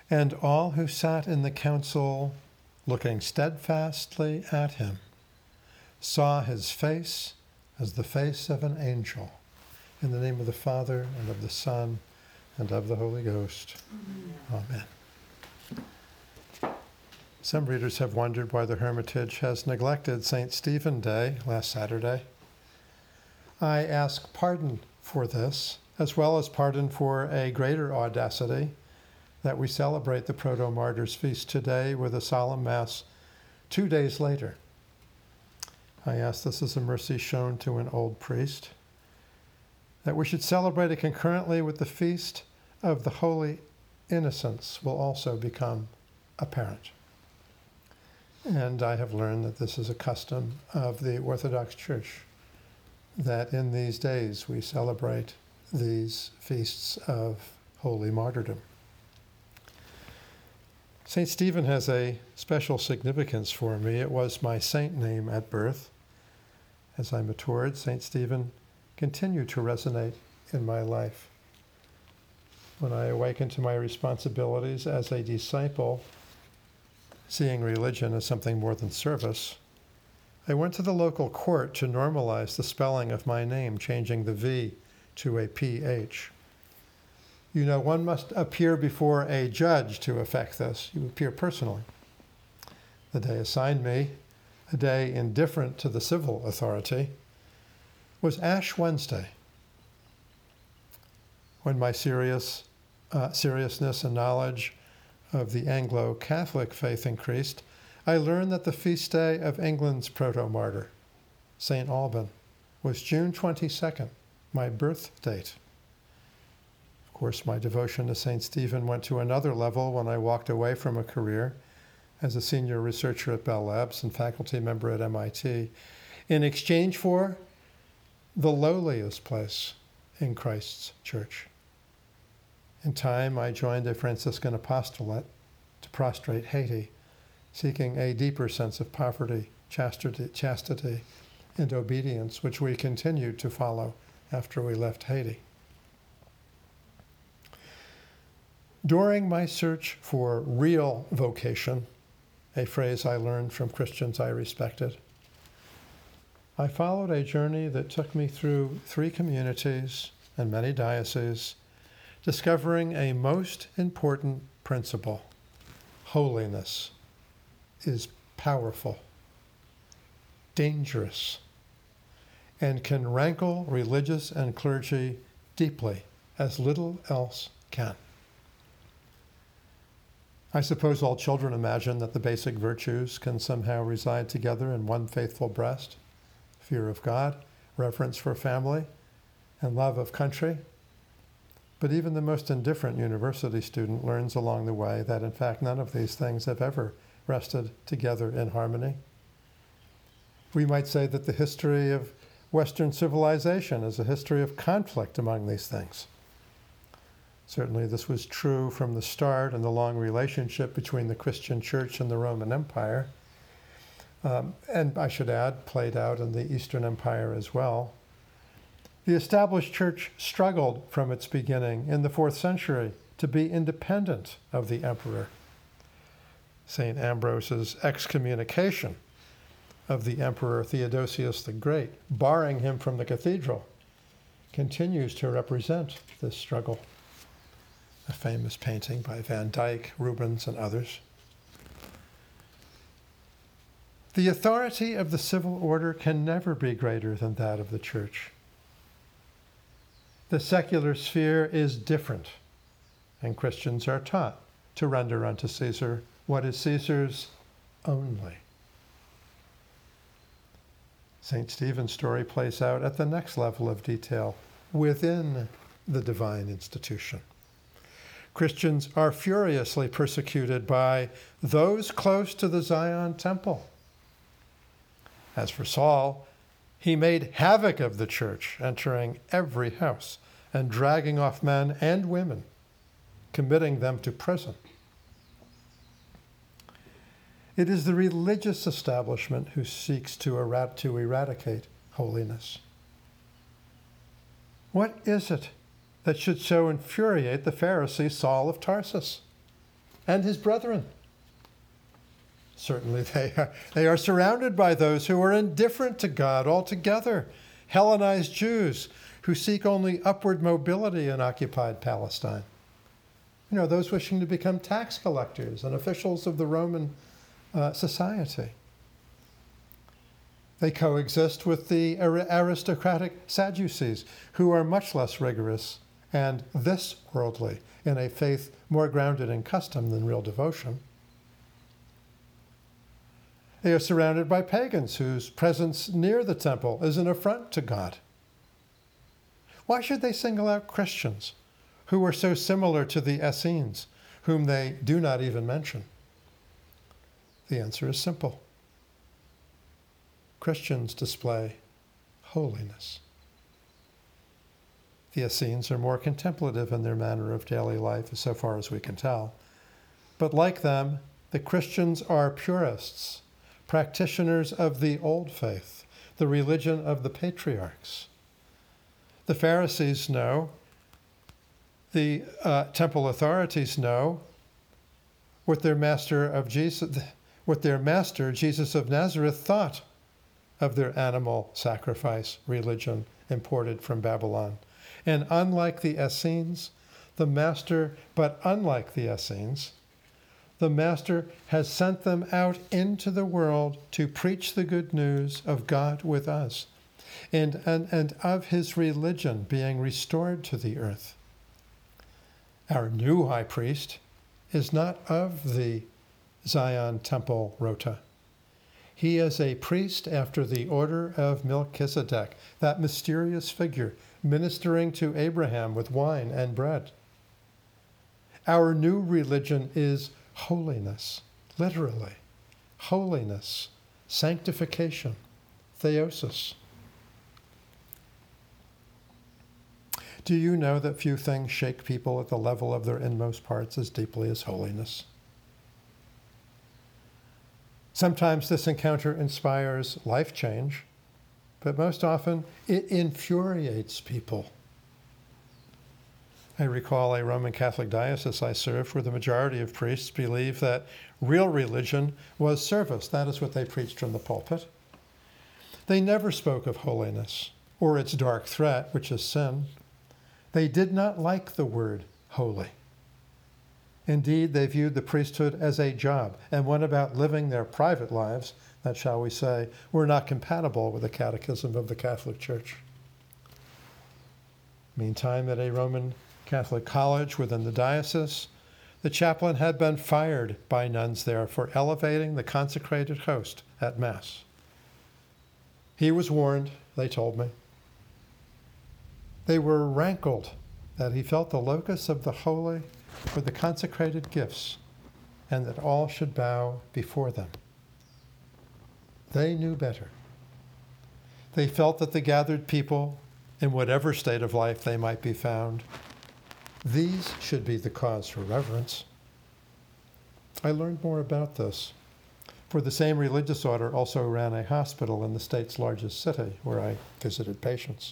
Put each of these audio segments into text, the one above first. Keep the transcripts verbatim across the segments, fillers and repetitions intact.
And all who sat in the council, looking steadfastly at him, saw his face as the face of an angel. In the name of the Father, and of the Son, and of the Holy Ghost. Amen. Amen. Some readers have wondered why the Hermitage has neglected Saint Stephen Day last Saturday. I ask pardon for this, as well as pardon for a greater audacity that we celebrate the Proto-Martyrs' Feast today with a solemn Mass two days later. I ask this as a mercy shown to an old priest, that we should celebrate it concurrently with the Feast of the Holy Innocents will also become apparent. And I have learned that this is a custom of the Orthodox Church, that in these days we celebrate these feasts of holy martyrdom. Saint Stephen has a special significance for me. It was my saint name at birth. As I matured, Saint Stephen continued to resonate in my life. When I awakened to my responsibilities as a disciple, seeing religion as something more than service, I went to the local court to normalize the spelling of my name, changing the V to a P H. You know, one must appear before a judge to effect this. You appear personally. The day assigned me, a day indifferent to the civil authority, was Ash Wednesday, when my serious uh, seriousness and knowledge of the Anglo-Catholic faith increased. I learned that the feast day of England's proto-martyr, Saint Alban, was June twenty-second, my birth date. Of course, my devotion to Saint Stephen went to another level when I walked away from a career as a senior researcher at Bell Labs and faculty member at M I T in exchange for the lowliest place in Christ's church. In time, I joined a Franciscan apostolate to prostrate Haiti, seeking a deeper sense of poverty, chastity, chastity, and obedience, which we continued to follow after we left Haiti. During my search for real vocation, a phrase I learned from Christians I respected, I followed a journey that took me through three communities and many dioceses, discovering a most important principle: holiness is powerful, dangerous, and can rankle religious and clergy deeply as little else can. I suppose all children imagine that the basic virtues can somehow reside together in one faithful breast: fear of God, reverence for family, and love of country. But even the most indifferent university student learns along the way that, in fact, none of these things have ever rested together in harmony. We might say that the history of Western civilization is a history of conflict among these things. Certainly this was true from the start in the long relationship between the Christian Church and the Roman Empire. Um, and I should add, played out in the Eastern Empire as well. The established church struggled from its beginning in the fourth century to be independent of the emperor. Saint Ambrose's excommunication of the Emperor Theodosius the Great, barring him from the cathedral, continues to represent this struggle. A famous painting by Van Dyck, Rubens, and others. The authority of the civil order can never be greater than that of the church. The secular sphere is different, and Christians are taught to render unto Caesar what is Caesar's only. Saint Stephen's story plays out at the next level of detail, within the divine institution. Christians are furiously persecuted by those close to the Zion temple. As for Saul, he made havoc of the church, entering every house and dragging off men and women, committing them to prison. It is the religious establishment who seeks to, erad- to eradicate holiness. What is it that should so infuriate the Pharisee Saul of Tarsus? and his brethren. Certainly they are, they are surrounded by those who are indifferent to God altogether, Hellenized Jews who seek only upward mobility in occupied Palestine. You know, those wishing to become tax collectors and officials of the Roman uh, society. They coexist with the aristocratic Sadducees, who are much less rigorous and this worldly, in a faith more grounded in custom than real devotion. They are surrounded by pagans whose presence near the temple is an affront to God. Why should they single out Christians who are so similar to the Essenes, whom they do not even mention? The answer is simple. Christians display holiness. The Essenes are more contemplative in their manner of daily life, so far as we can tell. But like them, the Christians are purists, practitioners of the old faith, the religion of the patriarchs. The Pharisees know, the uh, temple authorities know, what their master of Jesus, what their master, Jesus of Nazareth, thought of their animal sacrifice religion imported from Babylon. And unlike the Essenes, the master, but unlike the Essenes, the master has sent them out into the world to preach the good news of God with us and, and, and of his religion being restored to the earth. Our new high priest is not of the Zion temple rota. He is a priest after the order of Melchizedek, that mysterious figure ministering to Abraham with wine and bread. Our new religion is holiness, literally. Holiness, sanctification, theosis. Do you know that few things shake people at the level of their inmost parts as deeply as holiness? Sometimes this encounter inspires life change, but most often it infuriates people. I recall a Roman Catholic diocese I served where the majority of priests believed that real religion was service. That is what they preached from the pulpit. They never spoke of holiness or its dark threat, which is sin. They did not like the word holy. Indeed, they viewed the priesthood as a job and went about living their private lives that, shall we say, were not compatible with the catechism of the Catholic Church. Meantime, at a Roman Catholic college within the diocese, the chaplain had been fired by nuns there for elevating the consecrated host at Mass. He was warned, they told me. They were rankled that he felt the locus of the holy were the consecrated gifts, and that all should bow before them. They knew better. They felt that the gathered people, in whatever state of life they might be found, these should be the cause for reverence. I learned more about this, for the same religious order also ran a hospital in the state's largest city, where I visited patients.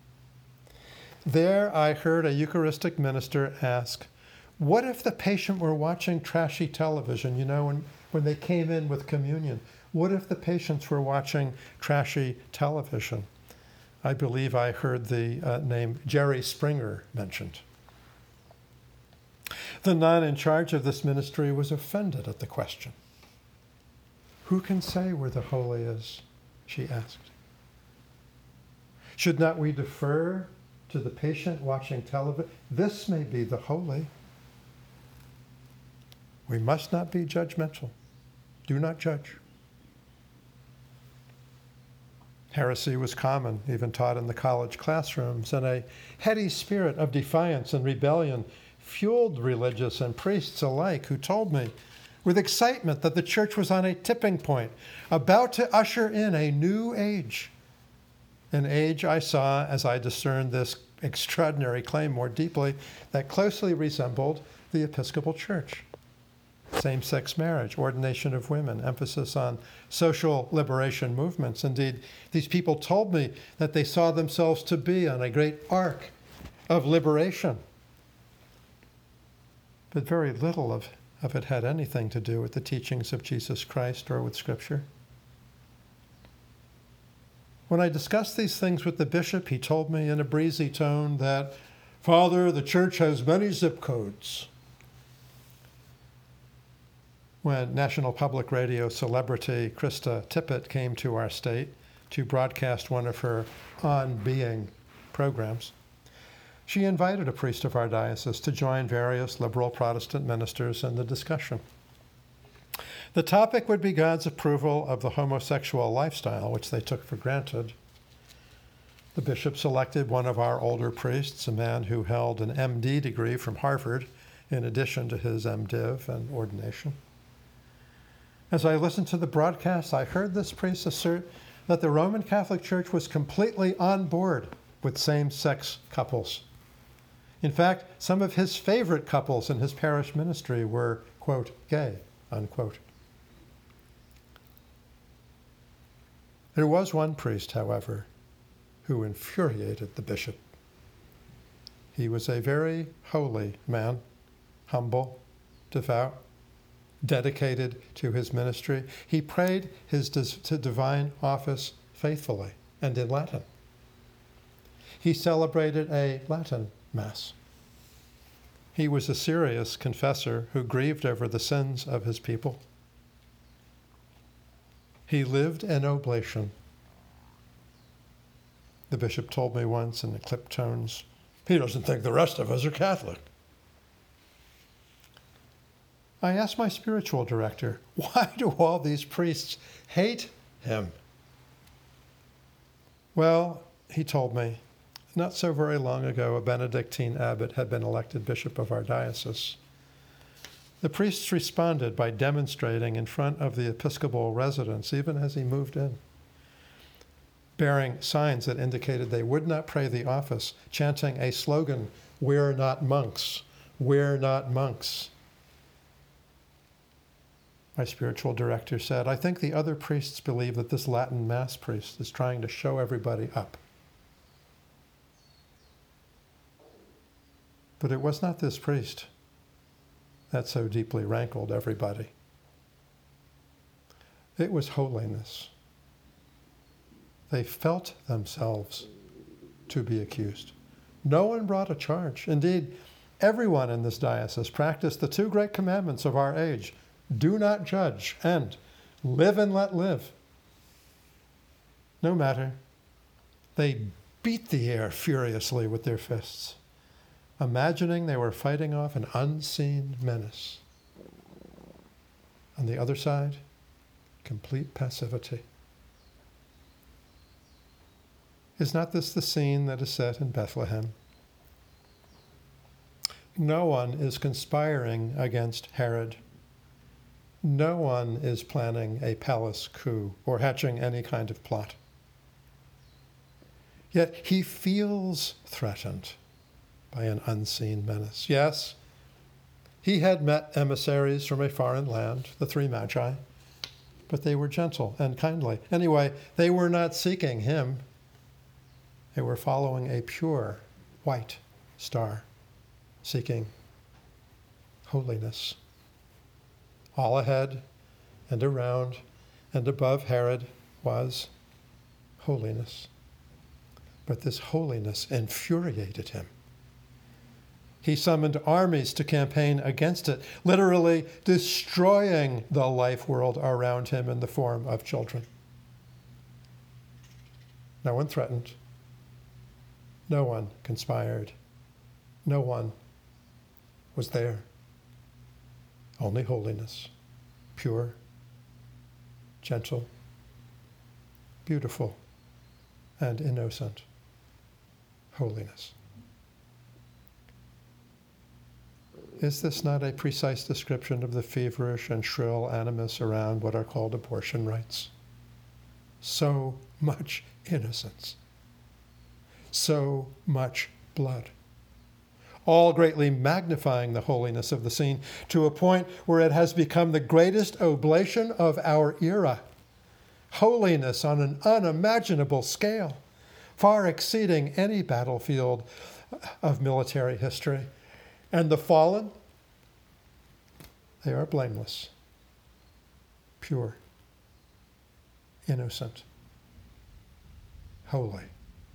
There I heard a Eucharistic minister ask, what if the patient were watching trashy television, you know, when, when they came in with communion? What if the patients were watching trashy television? I believe I heard the uh, name Jerry Springer mentioned. The nun in charge of this ministry was offended at the question. Who can say where the holy is? She asked. Should not we defer to the patient watching television? This may be the holy. We must not be judgmental. Do not judge. Heresy was common, even taught in the college classrooms, and a heady spirit of defiance and rebellion fueled religious and priests alike, who told me with excitement that the church was on a tipping point, about to usher in a new age. An age I saw, as I discerned this extraordinary claim more deeply, that closely resembled the Episcopal Church. Same-sex marriage, ordination of women, emphasis on social liberation movements. Indeed, these people told me that they saw themselves to be on a great arc of liberation. But very little of, of it had anything to do with the teachings of Jesus Christ or with Scripture. When I discussed these things with the bishop, he told me in a breezy tone that, "Father, the church has many zip codes." When National Public Radio celebrity Krista Tippett came to our state to broadcast one of her On Being programs, she invited a priest of our diocese to join various liberal Protestant ministers in the discussion. The topic would be God's approval of the homosexual lifestyle, which they took for granted. The bishop selected one of our older priests, a man who held an M D degree from Harvard, in addition to his MDiv and ordination. As I listened to the broadcast, I heard this priest assert that the Roman Catholic Church was completely on board with same-sex couples. In fact, some of his favorite couples in his parish ministry were, quote, gay, unquote. There was one priest, however, who infuriated the bishop. He was a very holy man, humble, devout, dedicated to his ministry. He prayed his divine office faithfully and in Latin. He celebrated a Latin Mass. He was a serious confessor who grieved over the sins of his people. He lived an oblation. The bishop told me once in the clipped tones, "He doesn't think the rest of us are Catholic." I asked my spiritual director, why do all these priests hate him? Well, he told me, not so very long ago, a Benedictine abbot had been elected bishop of our diocese. The priests responded by demonstrating in front of the episcopal residence, even as he moved in, bearing signs that indicated they would not pray the office, chanting a slogan, "We're not monks, we're not monks." My spiritual director said, "I think the other priests believe that this Latin Mass priest is trying to show everybody up." But it was not this priest that so deeply rankled everybody. It was holiness. They felt themselves to be accused. No one brought a charge. Indeed, everyone in this diocese practiced the two great commandments of our age: do not judge, and live and let live. No matter. They beat the air furiously with their fists, imagining they were fighting off an unseen menace. On the other side, complete passivity. Is not this the scene that is set in Bethlehem? No one is conspiring against Herod. No one is planning a palace coup or hatching any kind of plot. Yet he feels threatened by an unseen menace. Yes, he had met emissaries from a foreign land, the three magi, but they were gentle and kindly. Anyway, they were not seeking him. They were following a pure white star, seeking holiness. All ahead and around and above Herod was holiness. But this holiness infuriated him. He summoned armies to campaign against it, literally destroying the life world around him in the form of children. No one threatened. No one conspired. No one was there. Only holiness, pure, gentle, beautiful, and innocent holiness. Is this not a precise description of the feverish and shrill animus around what are called abortion rights? So much innocence. So much blood. All greatly magnifying the holiness of the scene to a point where it has become the greatest oblation of our era. Holiness on an unimaginable scale, far exceeding any battlefield of military history. And the fallen, They are blameless, pure, innocent, holy.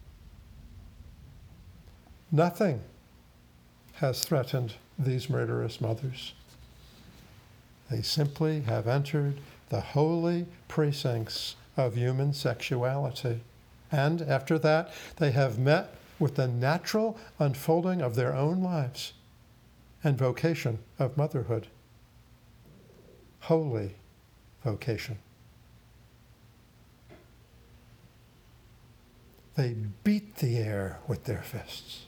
Nothing has threatened these murderous mothers. They simply have entered the holy precincts of human sexuality. And after that, they have met with the natural unfolding of their own lives and vocation of motherhood. Holy vocation. They beat the air with their fists.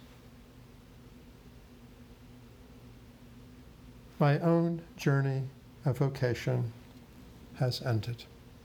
My own journey of vocation has ended.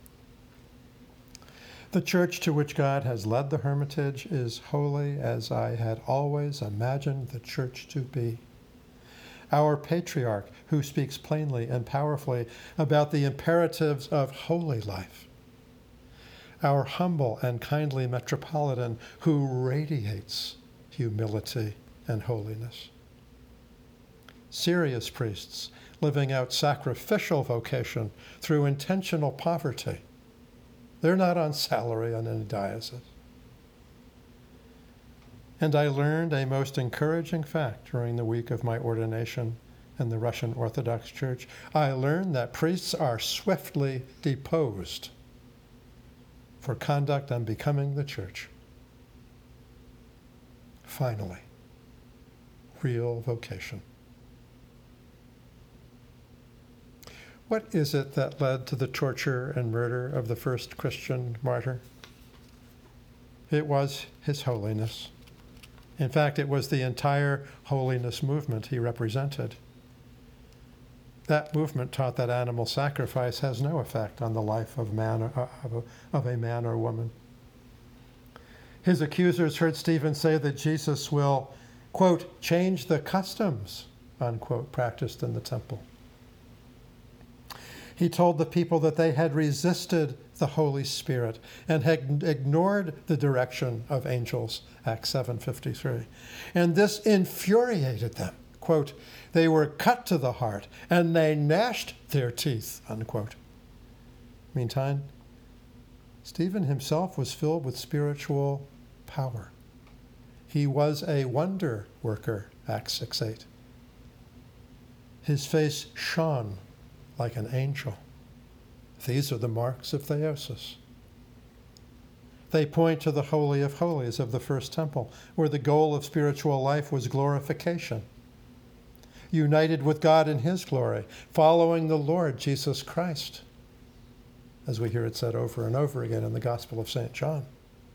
The church to which God has led the Hermitage is holy as I had always imagined the church to be. Our patriarch, who speaks plainly and powerfully about the imperatives of holy life. Our humble and kindly metropolitan, who radiates humility and holiness. Serious priests living out sacrificial vocation through intentional poverty. They're not on salary on any diocese. And I learned a most encouraging fact during the week of my ordination in the Russian Orthodox Church. I learned that priests are swiftly deposed for conduct unbecoming the church. Finally, real vocation. What is it that led to the torture and murder of the first Christian martyr? It was his holiness. In fact, it was the entire holiness movement he represented. That movement taught that animal sacrifice has no effect on the life of, man or, of, a, of a man or woman. His accusers heard Stephen say that Jesus will, quote, change the customs, unquote, practiced in the temple. He told the people that they had resisted the Holy Spirit and had ignored the direction of angels, Acts seven fifty-three. And this infuriated them. Quote, they were cut to the heart and they gnashed their teeth, unquote. Meantime, Stephen himself was filled with spiritual power. He was a wonder worker, Acts six eight. His face shone like an angel. These are the marks of theosis. They point to the Holy of Holies of the first temple, where the goal of spiritual life was glorification. United with God in his glory, following the Lord Jesus Christ, as we hear it said over and over again in the Gospel of Saint John.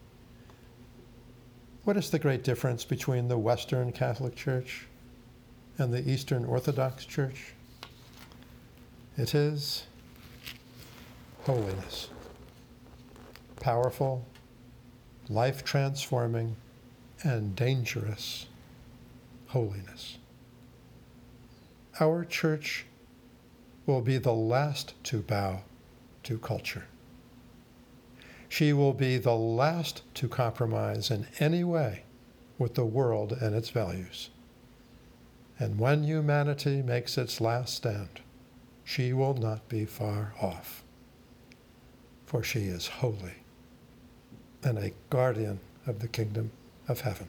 What is the great difference between the Western Catholic Church and the Eastern Orthodox Church? It is holiness. Powerful, life-transforming, and dangerous holiness. Our church will be the last to bow to culture. She will be the last to compromise in any way with the world and its values. And when humanity makes its last stand, she will not be far off, for she is holy and a guardian of the kingdom of heaven.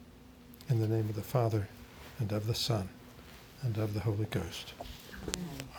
In the name of the Father, and of the Son, and of the Holy Ghost. Amen.